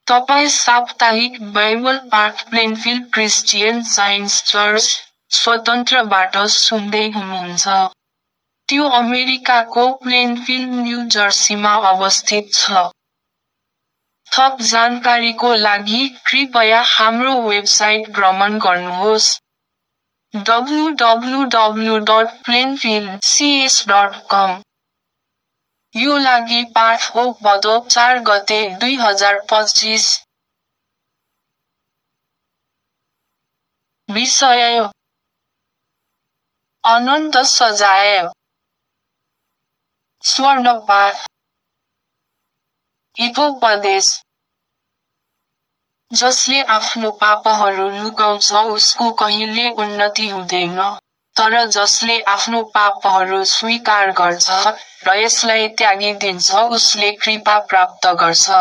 तपाईं साप्ताहिक बाइबल पाठ प्लेनफिल्ड क्रिस्चियन साइन्स चर्च, स्वतन्त्रबाट सुन्दै हुनुहुन्छ। त्यो अमेरिकाको प्लेनफिल्ड न्यू जर्सीमा अवस्थित छ। थप जानकारीको लागि कृपया हाम्रो वेबसाइट भ्रमण गर्नुहोस्। www.plainfieldcs.com। यो लागि पाठ हो भदौ 4 गते 2025। विषय अनन्त सजाय। स्वर्ण पाठ। हितोपदेश। जसले आफ्नो पापहरू लुकाउँछ उसको कहिल्यै उन्नति हुँदैन, तर जसले आफ्नो पापहरू स्वीकार गर्छ र यसलाई त्यागिदिन्छ उसले कृपा प्राप्त गर्छ।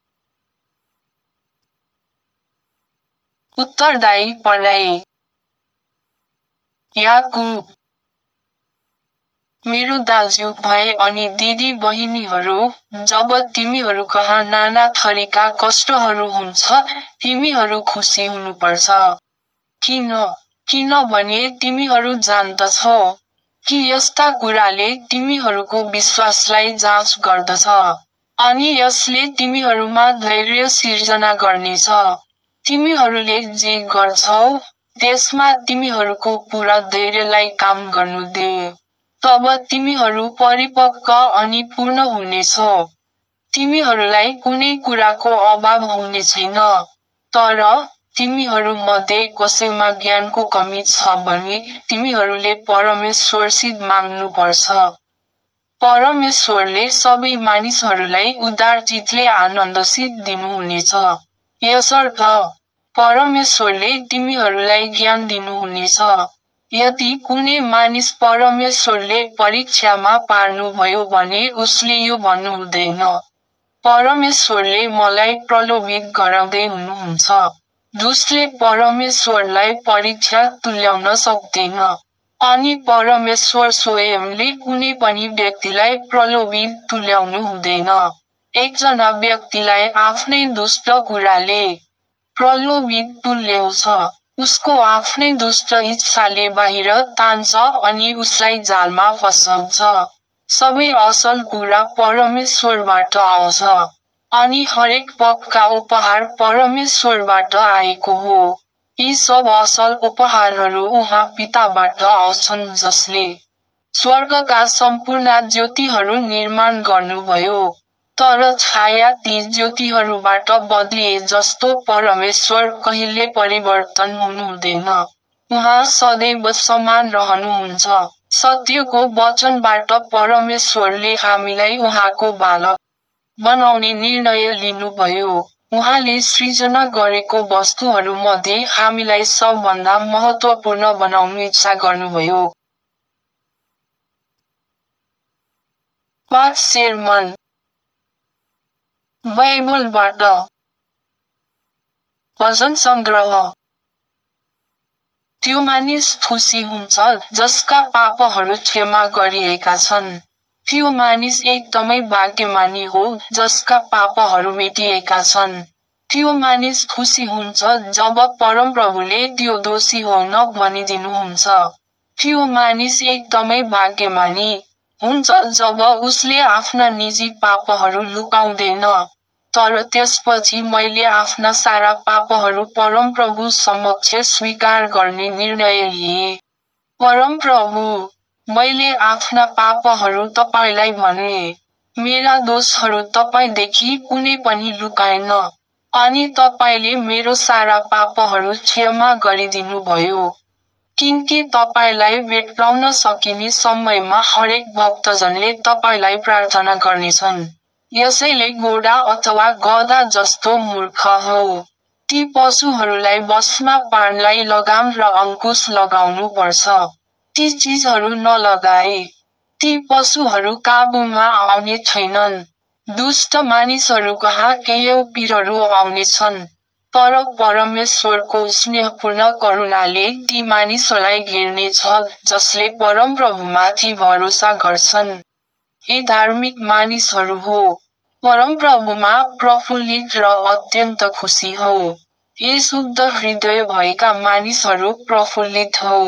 उत्तरदायी पढाइ। याकूब। मेरो दाजु भाइ अनि दिदी बहिनीहरू, जब तिमीहरूकहाँ नाना थरीका कष्टहरू हुन्छ, तिमीहरू खुसी हुनुपर्छ। किनभने तिमीहरू जान्दछौ कि यस्ता कुराले तिमीहरूको विश्वासलाई जाँच गर्दछ, अनि यसले तिमीहरूमा धैर्य सिर्जना गर्नेछ। तिमीहरूले जे गर्छौ, त्यसमा तिमीहरूको पूरा धैर्यलाई काम गर्नु दे। तब तिमीहरू परिपक्व अनि पूर्ण हुनेछौ। तिमीहरूलाई कुनै कुराको अभाव हुने छैन। तर तिमीहरू मध्ये कसैमा ज्ञानको कमी छ भने तिमीहरूले परमेश्वरसित माग्नुपर्छ। परमेश्वरले सबै मानिसहरूलाई उदार चितले आनन्दसित दिनुहुनेछ। यसर्थ परमेश्वरले तिमीहरूलाई ज्ञान दिनुहुनेछ। यदि कुनै मानिस परमेश्वरले परीक्षामा पार्नुभयो भने उसले यो भन्नु हुँदैन, परमेश्वरले मलाई प्रलोभित गराउँदै हुनुहुन्छ। दुष्टले परमेश्वरलाई परीक्षा तुल्याउन सक्दैन, अनि परमेश्वर स्वयंले कुनै पनि व्यक्तिलाई प्रलोभित तुल्याउनु हुँदैन। एकजना व्यक्तिलाई आफ्नै दुष्ट कुराले प्रलोभित तुल्याउँछ, उसको आफ्नै दुष्ट इच्छाले बाहिर तान्छ अनि उसलाई जालमा फसाउँछ। सबै असल कुरा परमेश्वरबाट आउँछ, अनि हरेक पक्का उपहार परमेश्वरबाट आएको हो। यी सब असल उपहारहरू उहाँ पिताबाट आउँछन् जसले स्वर्गका सम्पूर्ण ज्योतिहरू निर्माण गर्नुभयो। तर छाया ती ज्योतिहरूबाट बदलिए जस्तो परमेश्वर कहिल्यै परिवर्तन हुनुहुँदैन। उहाँ सदैव समान रहनुहुन्छ। सत्यको वचनबाट परमेश्वरले हामीलाई उहाँको बालक बनाउने निर्णय लिनुभयो। उहाँले सृजना गरेको वस्तुहरूमध्ये हामीलाई सबभन्दा महत्त्वपूर्ण बनाउनु इच्छा गर्नुभयो। पाठ सेर्मन बाइबलबाट। भजन सङ्ग्रह। त्यो मानिस खुसी हुन्छ जसका पापहरू क्षमा गरिएका छन्। त्यो मानिस एकदमै भाग्यमानी हो जसका पापहरू मेटिएका छन्। त्यो मानिस खुसी हुन्छ जब परमप्रभुले त्यो दोषी होइन भनिदिनुहुन्छ। त्यो मानिस एकदमै भाग्यमानी हुन्छ जब उसले आफ्ना निजी पापहरू लुकाउँदैन। तर त्यसपछि मैले आफ्ना सारा पापहरू परमप्रभु समक्ष स्वीकार गर्ने निर्णय लिएँ। परमप्रभु, मैले आफ्ना पापहरू तपाईलाई भने। मेरा दोषहरू तपाईदेखि कुनै पनि लुकाएन, अनि तपाईले मेरो सारा पापहरू क्षमा गरिदिनुभयो। किनकि तपाईलाई भेट्टाउन सकिने समयमा हरेक भक्तजनले तपाईलाई प्रार्थना गर्नेछन्। यसैले घोडा अथवा गधा जस्तो मूर्ख हौ। ती पशुहरूलाई वशमा पार्नलाई लगाम र अंकुश लगाउनु पर्छ। ती चिजहरू नलगाए, ती पशुहरू काबुमा आउने छैनन्। दुष्ट मानिसहरूकहाँ कैयौँ पीरहरू आउनेछन्, तर परमेश्वरको स्नेहपूर्ण करुणाले ती मानिसहरूलाई घेर्नेछ जसले परमप्रभुमाथि भरोसा गर्छन्। हे धार्मिक मानिसहरू हो, परमप्रभुमा प्रफुल्लित र अत्यन्त खुसी हौ। यी शुद्ध हृदय भएका मानिसहरू प्रफुल्लित हौ।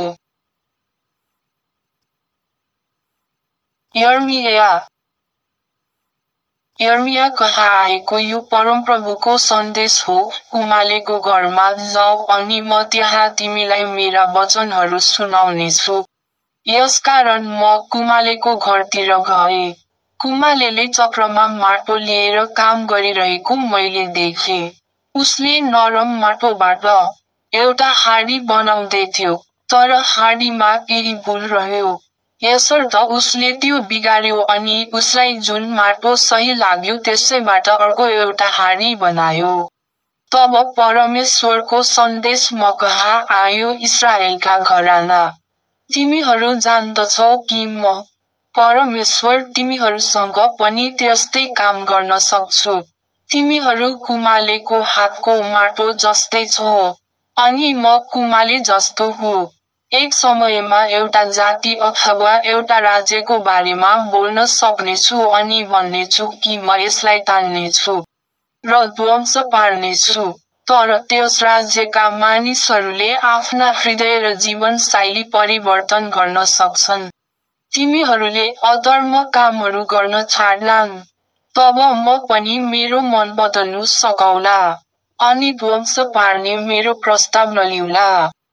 यर्मिया कहाँ आएको यो परमप्रभुको सन्देश हो। कुमालेको घरमा जाऊ अनि म त्यहाँ तिमीलाई मेरा वचनहरू सुनाउनेछु। यसकारण म कुमालेको घरतिर गए। कुमालेले चक्रमा माटो लिएर काम गरिरहेको मैले देखेँ। उसले नरम माटोबाट एउटा हाँडी बनाउँदै थियो, तर हाँडीमा केही भुल रह्यो। यसर्थ उसले त्यो बिगार्यो अनि उसलाई जुन माटो सही लाग्यो त्यसैबाट अर्को एउटा हाँडी बनायो। तब परमेश्वरको सन्देश म कहाँ आयो, इस्राएलका घराना। तिमीहरू जान्दछौ कि म परमेश्वर तिमीहरूसँग पनि त्यस्तै काम गर्न सक्छु। तिमीहरू कुमालेको हातको माटो जस्तै छौ, अनि म कुमाले जस्तो हुँ। एक समयमा एउटा जाति अथवा एउटा राज्यको बारेमा बोल्न सक्नेछु अनि भन्नेछु कि म यसलाई तान्नेछु र ध्वंस पार्नेछु। तर त्यस राज्यका मानिसहरूले आफ्ना हृदय र जीवनशैली परिवर्तन गर्न सक्छन्। तिमीहरूले अधर्म कामहरू गर्न छाड्लान्। तब म पनि मेरो मन बदल्नु सघाउला, अनि ध्वंस पार्ने मेरो प्रस्ताव नलिउला।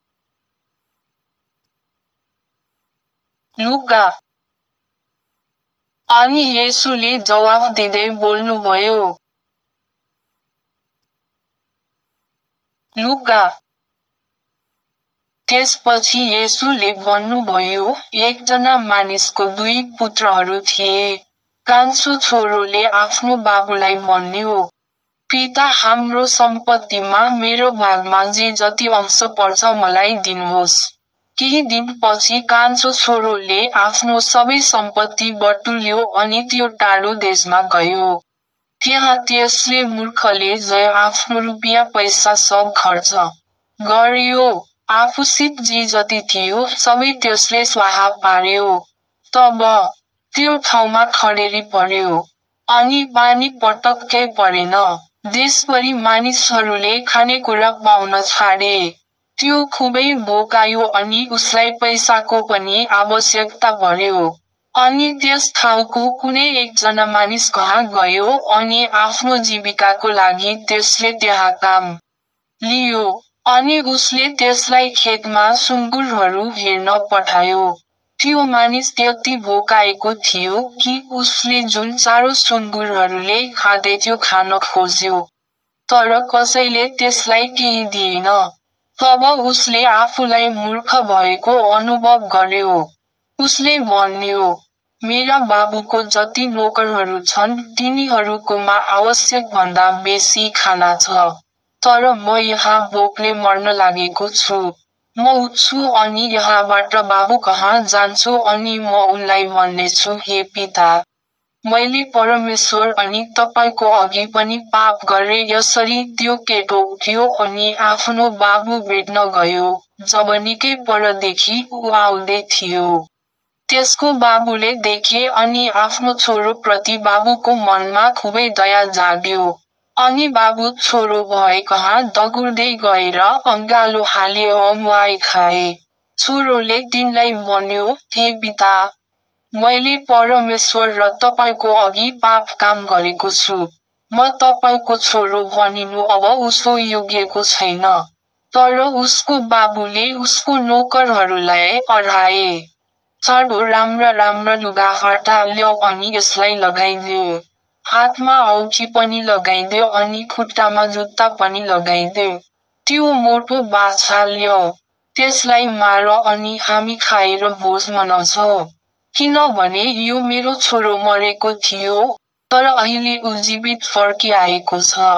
लुका। अनि येशूले जवाफ दिँदै बोल्नुभयो। लुका। त्यसपछि येशूले भन्नुभयो, एकजना मानिसको 2 पुत्रहरू थिए। कान्छो छोरोले आफ्नो बाबुलाई भन्यो, पिता, हाम्रो सम्पत्तिमा मेरो भागमा जे जति अंश पर्छ मलाई दिनुहोस्। केही दिनपछि कान्छो छोरोले आफ्नो सबै सम्पत्ति बटुल्यो अनि त्यो टाढो देशमा गयो। त्यहाँ त्यसले मूर्खले जय आफ्नो रुपियाँ पैसा सब खर्च गर्यो। आफूसित जे जति थियो सबै त्यसले स्वाहा पार्यो। तब त्यो ठाउँमा खडेरी पर्यो, अनि पानी पटक्कै परेन। देशभरि मानिसहरूले खानेकुरा पाउन छाडे। त्यो खुबै भोकायो अनि उसलाई पैसाको पनि आवश्यकता पर्यो। अनि त्यस ठाउँको कुनै एकजना मानिस कहाँ गयो अनि आफ्नो जीविकाको लागि त्यसले त्यहाँ काम लियो। अनि उसले त्यसलाई खेतमा सुँगुरहरू हेर्न पठायो। त्यो मानिस त्यति भोकाएको थियो कि उसले जुन चारो सुँगुरहरूले खाँदैथ्यो खान खोज्यो, तर कसैले त्यसलाई केही दिएन। तब उसले आफूलाई मूर्ख भएको अनुभव गर्यो। उसले भन्यो, मेरा बाबुको जति नोकरहरू छन् तिनीहरूकोमा आवश्यकभन्दा बेसी खाना छ, तर म यहाँ भोकले मर्न लागेको छु। म उठ्छु अनि यहाँबाट बाबु कहाँ जान्छु अनि म उनलाई भन्नेछु, हे पिता, मैले परमेश्वर अनि तपाईको अघि पनि पाप गरेँ। यसरी त्यो केटो उठ्यो अनि आफ्नो बाबु भेट्न गयो। जब निकै परदेखि ऊ आउँदै थियो, त्यसको बाबुले देखे अनि आफ्नो छोरोप्रति बाबुको मनमा खुबै दया जाग्यो। अनि बाबु छोरो भए कहाँ दगुर्दै गएर अँगालो हाले अमुवाई खाए। छोरोले तिनलाई भन्यो, हे पिता, मैले परमेश्वर र तपाईको अघि पाप काम गरेको छु। म तपाईको छोरो भनिनु अब उसो योग्यको छैन। तर उसको बाबुले उसको नोकरहरूलाई अह्राए, चाँडो राम्रा राम्रा लुगाफाटा ल्याऊ अनि यसलाई लगाइदेऊ। हातमा औँठी पनि लगाइदेऊ अनि खुट्टामा जुत्ता पनि लगाइदेऊ। त्यो मोटो बाछा ल्याऊ, त्यसलाई मार अनि हामी खाएर भोज मनाउँछौँ। किनभने यो मेरो छोरो मरेको थियो, तर अहिले ऊ जीवित फर्किआएको छ।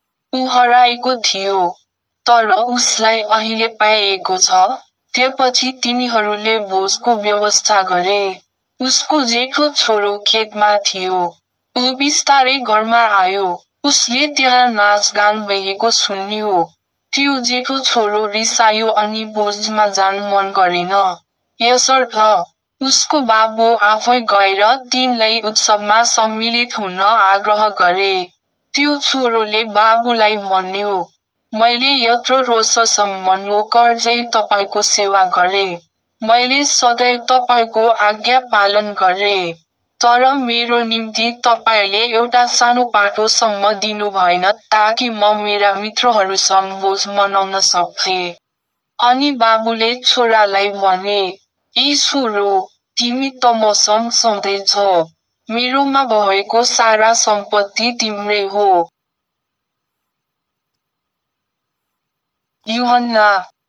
ऊ हराएको थियो, तर उसलाई अहिले पाइएको छ। त्यसपछि तिनीहरूले भोजको व्यवस्था गरे। उसको जेठो छोरो खेतमा थियो। ऊ बिस्तारै घरमा आयो। उसले त्यहाँ नाचगान भइएको सुन्यो। त्यो जेठो छोरो रिसायो अनि भोजमा जान मन गरेन। यसर्थ उसको बाबु आफै गएर तिनलाई उत्सवमा सम्मिलित हुन आग्रह गरे। त्यो छोरोले बाबुलाई भन्यो, मैले यत्रो वर्षसम्म नोकरझैँ तपाईको सेवा गरे। मैले सधैँ तपाईको आज्ञा पालन गरे। तर मेरो निम्ति तपाईले एउटा सानो पाटोसम्म दिनु भएन ताकि म मेरा मित्रहरूसँग भोज मनाउन सक्थे। अनि बाबुले छोरालाई भने, ए छोरो, तिमी त मसँग सधैँ मेरोमा भएको सारा सम्पत्ति तिम्रै हो। यूहन्ना।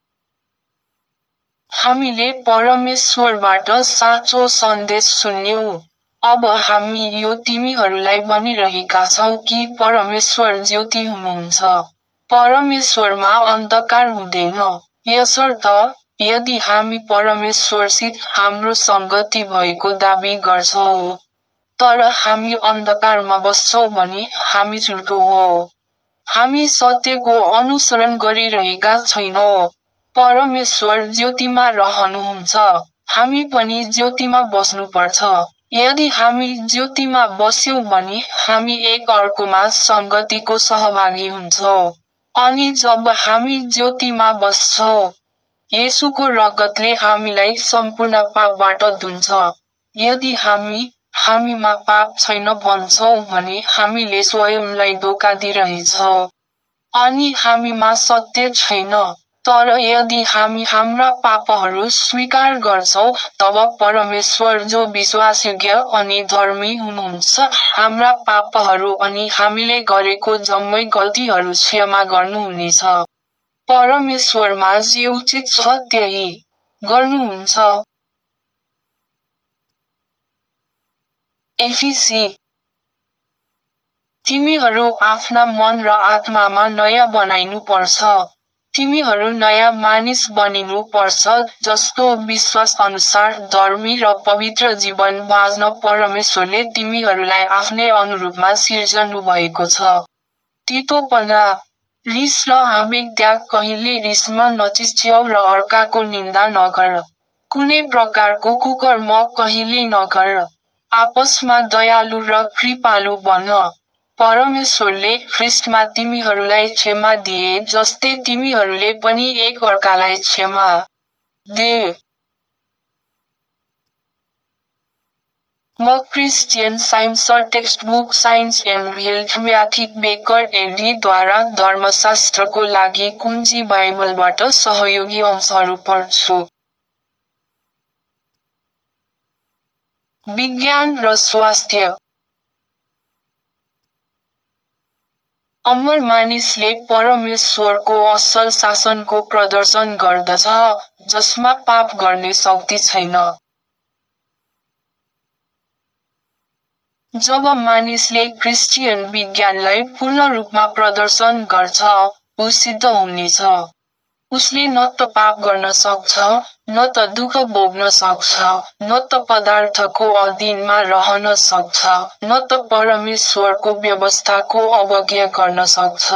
हामीले परमेश्वरबाट साँचो सन्देश सुन्यौं। अब हामी यो तिमीहरूलाई भनिरहेका छौं कि परमेश्वर ज्योति हुनुहुन्छ। परमेश्वरमा अन्धकार हुँदैन। यसर्थ, यदि हामी परमेश्वरसित हाम्रो संगति भएको दाबी गर्छौं, तर हामी अन्धकारमा बस्छौं भने हामी झुटो हो। हामी सत्यको अनुसरण गरिरहेका छैनौं। परमेश्वर ज्योतिमा रहनुहुन्छ, हामी पनि ज्योतिमा बस्नुपर्छ। यदि हामी ज्योतिमा बस्यौं भने हामी एक अर्कोमा संगतिको सहभागी हुन्छौं। अनि जब हामी ज्योतिमा बस्छौं, येशूको रगतले हामीलाई सम्पूर्ण पापबाट धुन्छ। यदि हामीमा पाप छैन भन्छौं भने हामीले स्वयंलाई धोका दिइरहेछौं। अनि हामीमा सत्य छैन। तर यदि हामी हाम्रा पापहरू स्वीकार गर्छौं, तब परमेश्वर जो विश्वासयोग्य अनि धर्मी हुनुहुन्छ हाम्रा पापहरू अनि हामीले गरेको जम्मै गल्तीहरू क्षमा गर्नुहुनेछ। परमेश्वरमा जे उचित छ त्यही गर्नुहुन्छ। एफिसी। तिमीहरू आफ्ना मन र आत्मामा नयाँ बनाइनु पर्छ। तिमीहरू नयाँ मानिस बनिनु पर्छ जसको विश्वास अनुसार धर्मी र पवित्र जीवन बाँच्न परमेश्वरले तिमीहरूलाई आफ्नै अनुरूपमा सिर्जनु भएको छ। तीतोपना, रिस र आवेग त्याग कहिले रिसमा नचिच्याउ र अर्काको निन्दा नगर। कुनै प्रकारको कुकर्म कहिले नगर। आपसमा दयालु र कृपालु बन। परमेश्वरले ख्रीष्टमा तिमीहरूलाई क्षमा दिए जस्तै तिमीहरूले पनि एक अर्कालाई क्षमा दे। म Christian Science textbook Science and Health म्याथिक बेकर एडी-द्वारा धर्मशास्त्रको लागि कुञ्जी बाइबलबाट सहयोगी अंशहरू पढ्छु। विज्ञान र स्वास्थ्य। अमर मानिसले परमेश्वरको असल शासनको प्रदर्शन गर्दछ, जसमा पाप गर्ने शक्ति छैन। जब मानिसले क्रिस्चियन विज्ञानलाई पूर्ण रूपमा प्रदर्शन गर्छ, ऊ सिद्ध हुनेछ। उसले न त पाप गर्न सक्छ, न त दुःख भोग्न सक्छ, न त पदार्थको अधीनमा रहन सक्छ, न त परमेश्वरको व्यवस्थाको अवज्ञा गर्न सक्छ।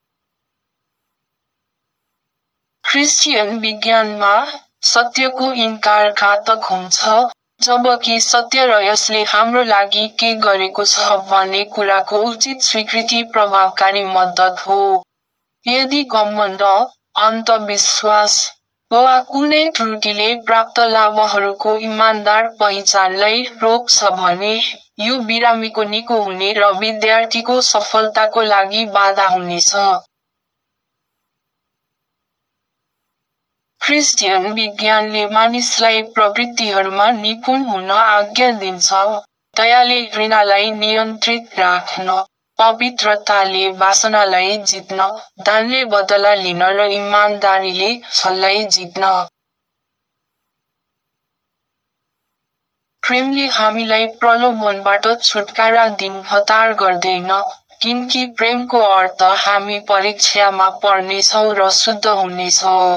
क्रिस्चियन विज्ञानमा, सत्यको इन्कार घातक हुन्छ, जबकि सत्य र यसले हाम्रो लागि के गरेको छ भन्ने कुराको उचित स्वीकृति प्रभावकारी मद्दत हो। यदि घमण्ड, अन्धविश्वास, वा कुनै त्रुटिले प्राप्त लाभहरूको इमानदार पहिचानलाई रोक्छ भने, यो बिरामीको निको हुने र विद्यार्थीको सफलताको लागि बाधा हुनेछ। क्रिस्चियन विज्ञानले मानिसलाई प्रवृत्तिहरूमा निपुण हुन आज्ञा दिन्छ, दयाले घृणालाई नियन्त्रित राख्न, पवित्रताले वासनालाई जित्न, दानले बदला लिन र इमानदारीले छललाई जित्न। प्रेमले हामीलाई प्रलोभनबाट छुटकारा दिन हतार गर्दैन, किनकि प्रेमको अर्थ हामी परीक्षामा पर्नेछौं र शुद्ध हुनेछौं।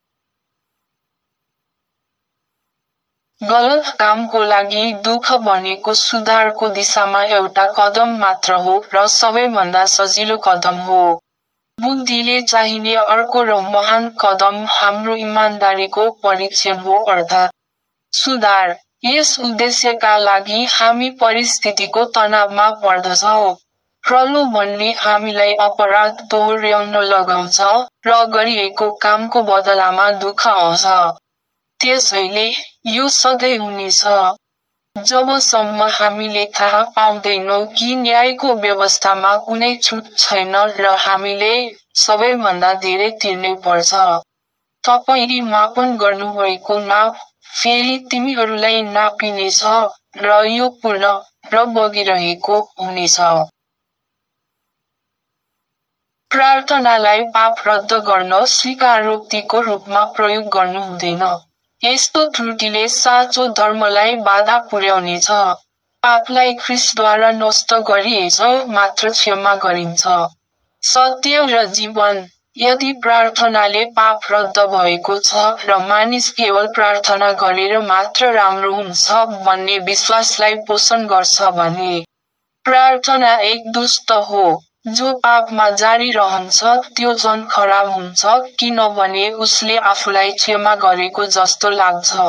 गलत कामको लागि दुःख भनेको सुधारको दिशामा एउटा कदम मात्र हो र सबैभन्दा सजिलो कदम हो। बुद्धिले चाहिने अर्को र महान कदम हाम्रो इमानदारीको परीक्षण हो अर्थात् सुधार। यस उद्देश्यका लागि हामी परिस्थितिको तनावमा पर्दछौँ। प्रलोभनले हामीलाई अपराध दोहोर्याउन लगाउँछ र गरिएको कामको बदलामा दुःख आउँछ। त्यसैले यो सधैँ हुनेछ। जबसम्म हामीले थाहा पाउँदैनौँ कि न्यायको व्यवस्थामा कुनै छुट छैन र हामीले सबैभन्दा धेरै तिर्नै पर्छ। तपाईले मापन गर्नुभएको नाप फेरि तिमीहरूलाई नापिनेछ र यो पूर्ण र बगिरहेको हुनेछ। प्रार्थनालाई पाप रद्द गर्न स्वीकारोक्तिको रूपमा प्रयोग गर्नु हुँदैन। यस्तो त्रुटिले साँचो धर्मलाई बाधा पुर्याउनेछ। पापलाई ख्रीष्टद्वारा नष्ट गरिएछ मात्र क्षमा गरिन्छ। सत्य र जीवन। यदि प्रार्थनाले पाप रद्द भएको छ र मानिस केवल प्रार्थना गरेर मात्र राम्रो हुन्छ भन्ने विश्वासलाई पोषण गर्छ भने प्रार्थना एक दुष्ट हो। जो पापमा जारी रहन्छ त्यो झन् खराब हुन्छ किनभने उसले आफूलाई क्षमा गरेको जस्तो लाग्छ।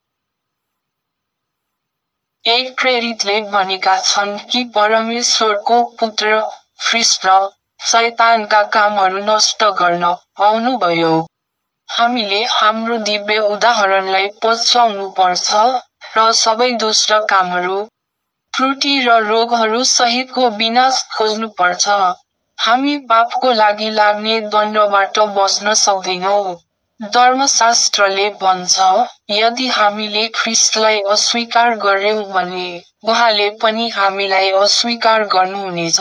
एक प्रेरितले भनेका छन् कि परमेश्वरको पुत्र ख्रीष्ट शैतानका कामहरू नष्ट गर्न आउनुभयो। हामीले हाम्रो दिव्य उदाहरणलाई पछ्याउनु पर्छ र सबै दुष्ट कामहरू, त्रुटि र रोगहरू सहितको विनाश खोज्नु पर्छ। हामी पापको लागि लाग्ने दण्डबाट बच्न सक्दैनौँ। धर्मशास्त्रले भन्छ, यदि हामीले ख्रीष्टलाई अस्वीकार गर्यौं भने उहाँले पनि हामीलाई अस्वीकार गर्नुहुनेछ।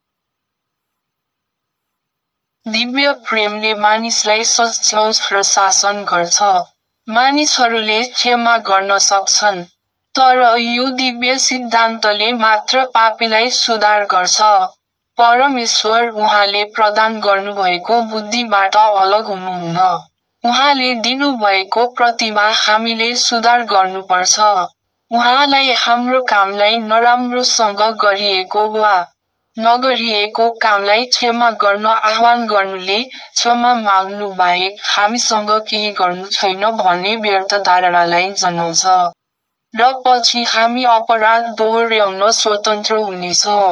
दिव्य प्रेमले मानिसलाई सच्याउँछ र शासन गर्छ। मानिसहरूले क्षमा गर्न सक्छन्, तर यो दिव्य सिद्धान्तले मात्र पापीलाई सुधार गर्छ। परमेश्वर उहाँले प्रदान गर्नुभएको बुद्धिबाट अलग हुनुहुन्न। उहाँले दिनुभएको प्रतिभा हामीले सुधार गर्नुपर्छ। उहाँलाई हाम्रो कामलाई नराम्रोसँग गरिएको वा नगरिएको कामलाई क्षमा गर्न आह्वान गर्नुले क्षमा माग्नु बाहेक हामीसँग केही गर्नु छैन भन्ने व्यर्थ धारणालाई जनाउँछ र पछि हामी अपराध दोहोर्याउन स्वतन्त्र हुनेछौँ।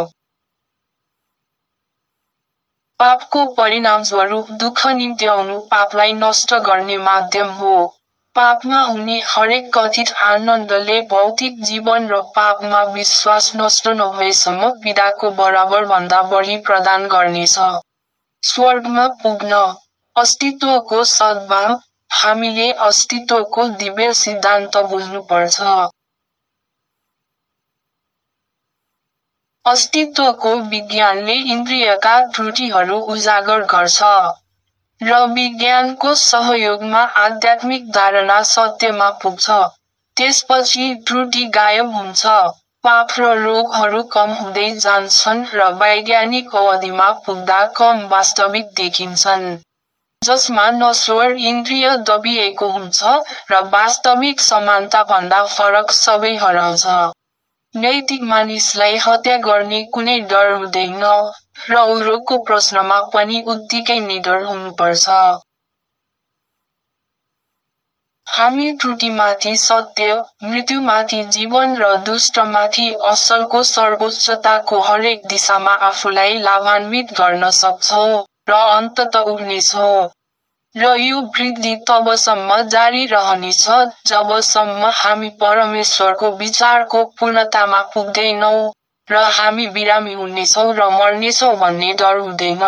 पापको परिणामस्वरूप दुःख निम्त्याउनु पापलाई नष्ट गर्ने माध्यम हो। पापमा हुने हरेक कथित आनन्दले भौतिक जीवन र पापमा विश्वास नष्ट नभएसम्म पीडाको बराबर भन्दा बढी प्रदान गर्नेछ। स्वर्गमा पुग्न। अस्तित्वको सद्भाव। हामीले अस्तित्वको दिव्य सिद्धान्त बुझ्नुपर्छ। अस्तित्वको विज्ञानले इन्द्रियका त्रुटिहरू उजागर गर्छ र विज्ञानको सहयोगमा आध्यात्मिक धारणा सत्यमा पुग्छ। त्यसपछि त्रुटि गायब हुन्छ, पाप र रोगहरू कम हुँदै जान्छन् र वैज्ञानिक अवधिमा पुग्दा कम वास्तविक देखिन्छन्, जसमा नश्वर इन्द्रिय दबिएको हुन्छ र वास्तविक समानताभन्दा फरक सबै हराउँछ। नैतिक मानिसलाई हत्या गर्ने कुनै डर हुँदैन र रोगको प्रश्नमा पनि उत्तिकै निडर हुनुपर्छ। हामी त्रुटिमाथि सत्य, मृत्युमाथि जीवन र दुष्टमाथि असलको सर्वोच्चताको हरेक दिशामा आफूलाई लाभान्वित गर्न सक्छौँ र अन्ततः उड्नेछौँ। र यो वृद्धि तबसम्म जारी रहनेछ जबसम्म हामी परमेश्वरको विचारको पूर्णतामा पुग्दैनौँ र हामी बिरामी हुनेछौँ र मर्नेछौँ भन्ने डर हुँदैन।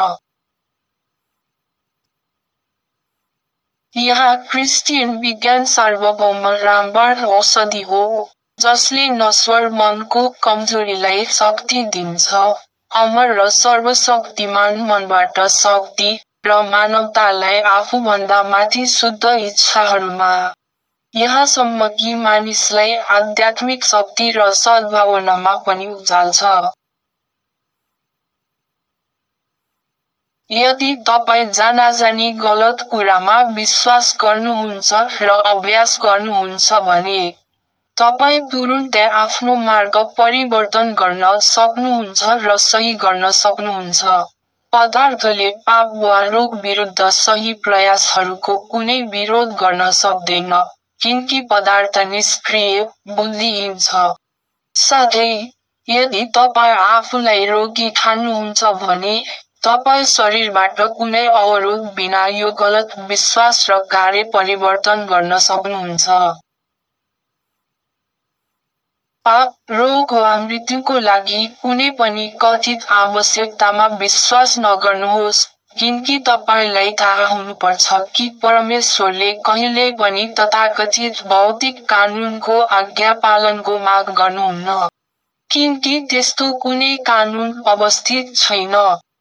यहाँ क्रिस्चियन विज्ञान सार्वभौम रामबाण औषधि हो, जसले नश्वर मनको कमजोरीलाई शक्ति दिन्छ, अमर र सर्वशक्तिमान मनबाट शक्ति र मानवतालाई आफूभन्दा माथि शुद्ध इच्छाहरूमा, यहाँसम्म कि मानिसलाई आध्यात्मिक शक्ति र सद्भावनामा पनि उचाल्छ। यदि तपाईँ जानाजानी गलत कुरामा विश्वास गर्नुहुन्छ र अभ्यास गर्नुहुन्छ भने तपाईँ तुरुन्तै आफ्नो मार्ग परिवर्तन गर्न सक्नुहुन्छ र सही गर्न सक्नुहुन्छ। पदार्थले पाप वा रोग विरुद्ध सही प्रयासहरूको कुनै विरोध गर्न सक्दैन। किनकी पदार्थ निष्क्रिय, बुद्धिहीन छ। साथै, यदि तपाईँ आफूलाई रोगी ठान्नुहुन्छ भने, तपाईँ शरीरबाट कुनै अवरोध बिना यो गलत विश्वास र कार्य परिवर्तन गर्न सक्नुहुन्छ। पाप, रोग वा मृत्युको लागि कुनै पनि कथित आवश्यकतामा विश्वास नगर्नुहोस्, किनकि तपाईलाई थाहा हुनुपर्छ कि परमेश्वरले कहिल्यै पनि तथाकथित भौतिक कानूनको आज्ञा पालनको माग गर्नुहुन्न। किनकि त्यस्तो कुनै कानून अवस्थित छैन।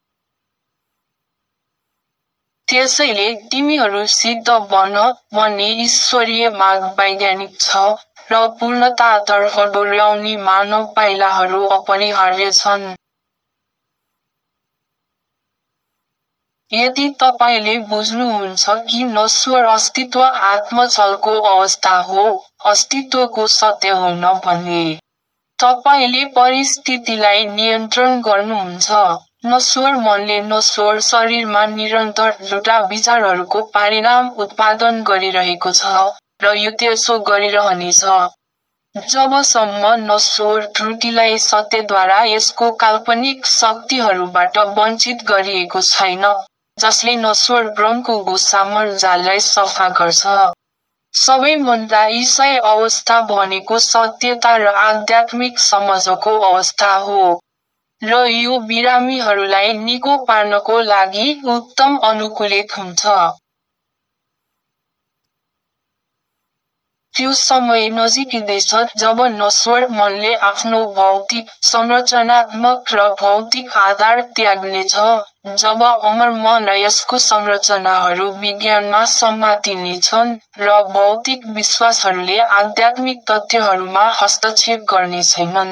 त्यसैले तिमीहरू सिद्ध बन भन्ने ईश्वरीय माग वैज्ञानिक छ, र पूर्णतातर्फ डोर्याउने मानव पाइलाहरू अपरिहार्य छन्। यदि तपाईँले बुझ्नुहुन्छ कि नश्वर अस्तित्व आत्मछलको अवस्था हो, अस्तित्वको सत्य होइन भने तपाईँले परिस्थितिलाई नियन्त्रण गर्नुहुन्छ। नश्वर मनले नश्वर शरीरमा निरन्तर झुटा विचारहरूको परिणाम उत्पादन गरिरहेको छ, र यो त्यसो गरिरहनेछ जबसम्म नश्वर त्रुटिलाई सत्यद्वारा यसको काल्पनिक शक्तिहरूबाट वञ्चित गरिएको छैन, जसले नश्वर ब्रह्मको साम्राज्यलाई सफा गर्छ। सबैभन्दा ईसाई अवस्था भनेको सत्यता र आध्यात्मिक समझको अवस्था हो, र यो बिरामीहरूलाई निको पार्नको लागि उत्तम अनुकूलित हुन्छ। त्यो समय नजिकै जब नश्वर मनले आफ्नो भौतिक, संरचनात्मक र भौतिक आधार त्याग्नेछ, जब अमर मन र यसको संरचनाहरू विज्ञानमा समातिनेछन्, र भौतिक विश्वासहरूले आध्यात्मिक तथ्यहरूमा हस्तक्षेप गर्नेछैनन्।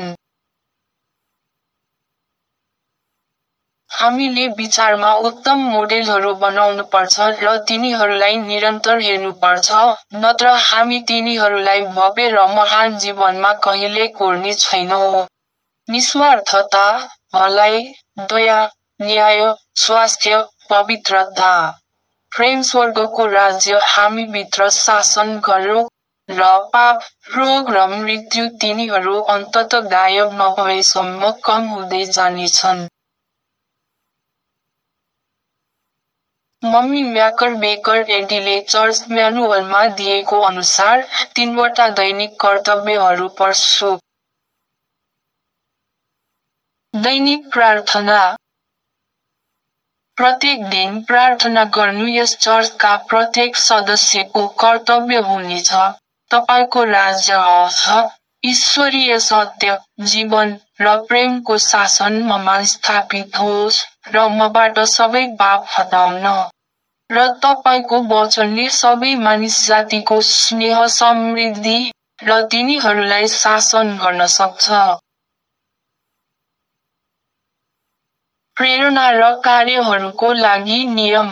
हामीले विचारमा उत्तम मोडेलहरू बनाउनुपर्छ र तिनीहरूलाई निरन्तर हेर्नुपर्छ, नत्र हामी तिनीहरूलाई भव्य र महान जीवनमा कहिल्यै कोर्ने छैनौँ। निस्वार्थता, भलाइ, दया, न्याय, स्वास्थ्य, पवित्रता, प्रेम स्वर्गको राज्य हामीभित्र शासन गरौँ, र पाप, रोग र मृत्यु तिनीहरू अन्ततः गायब नभएसम्म कम हुँदै जानेछन्। मम्मी म्याकर बेकर एडीले चर्च म्यानुअलमा दिएको अनुसार 3वटा दैनिक कर्तव्यहरू पढ्छु। दैनिक प्रार्थना। प्रत्येक दिन प्रार्थना गर्नु यस चर्चका प्रत्येक सदस्यको कर्तव्य हुनेछ। तपाईको राज्य आओस्, ईश्वरीय सत्य, जीवन, र प्रेमको शासन ममा स्थापित होस्, र मबाट सबै पाप हटाउन, र तपाईको वचनले सबै मानिस जातिको स्नेह समृद्धि, र तिनीहरूलाई शासन गर्न सक्छ। प्रेरणा र कार्यहरूको लागि नियम।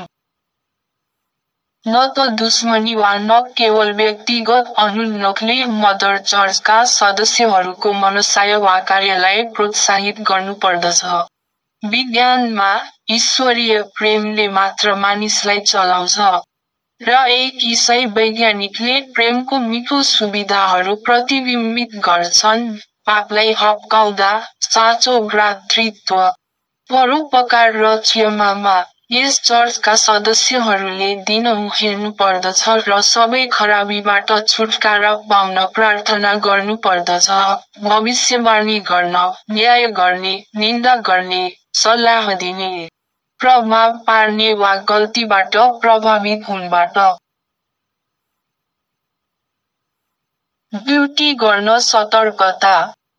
न त दुश्मनी वा न केवल व्यक्तिगत अनुन्नोखले मदर चर्चका सदस्यहरूको मनसाय वा कार्यलाई प्रोत्साहित गर्नुपर्दछ। विज्ञानमा, ईश्वरीय प्रेमले मात्र मानिसलाई चलाउँछ, र एक ईसाई वैज्ञानिकले प्रेमको मिठो सुविधाहरू प्रतिबिम्बित गर्छन्, पापलाई हप्काउँदा, साँचो भ्रातृत्व, परोपकार र क्षमामा। यस चर्चका सदस्यहरूले दिनहुँ हेर्नुपर्दछ र सबै खराबीबाट छुटकारा पाउन प्रार्थना गर्नुपर्दछ, भविष्यवाणी गर्न, न्याय गर्ने, निन्दा गर्ने, सल्लाह दिने, प्रभाव पार्ने वा गल्तीबाट प्रभावित हुनबाट ड्युटी गर्न सतर्कता।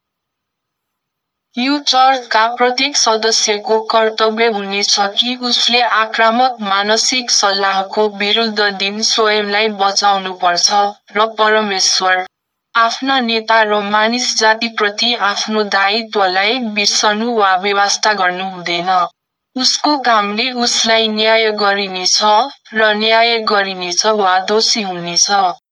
यो चर्चका प्रत्येक सदस्यको कर्तव्य हुनेछ कि उसले आक्रामक मानसिक सल्लाहको विरुद्ध दिन स्वयंलाई बचाउनुपर्छ, र परमेश्वर, आफ्ना नेता र मानिस जातिप्रति आफ्नो दायित्वलाई बिर्सनु वा बेवास्ता गर्नु हुँदैन। उसको कामले उसलाई न्याय गरिनेछ, र न्याय गरिनेछ वा दोषी हुनेछ।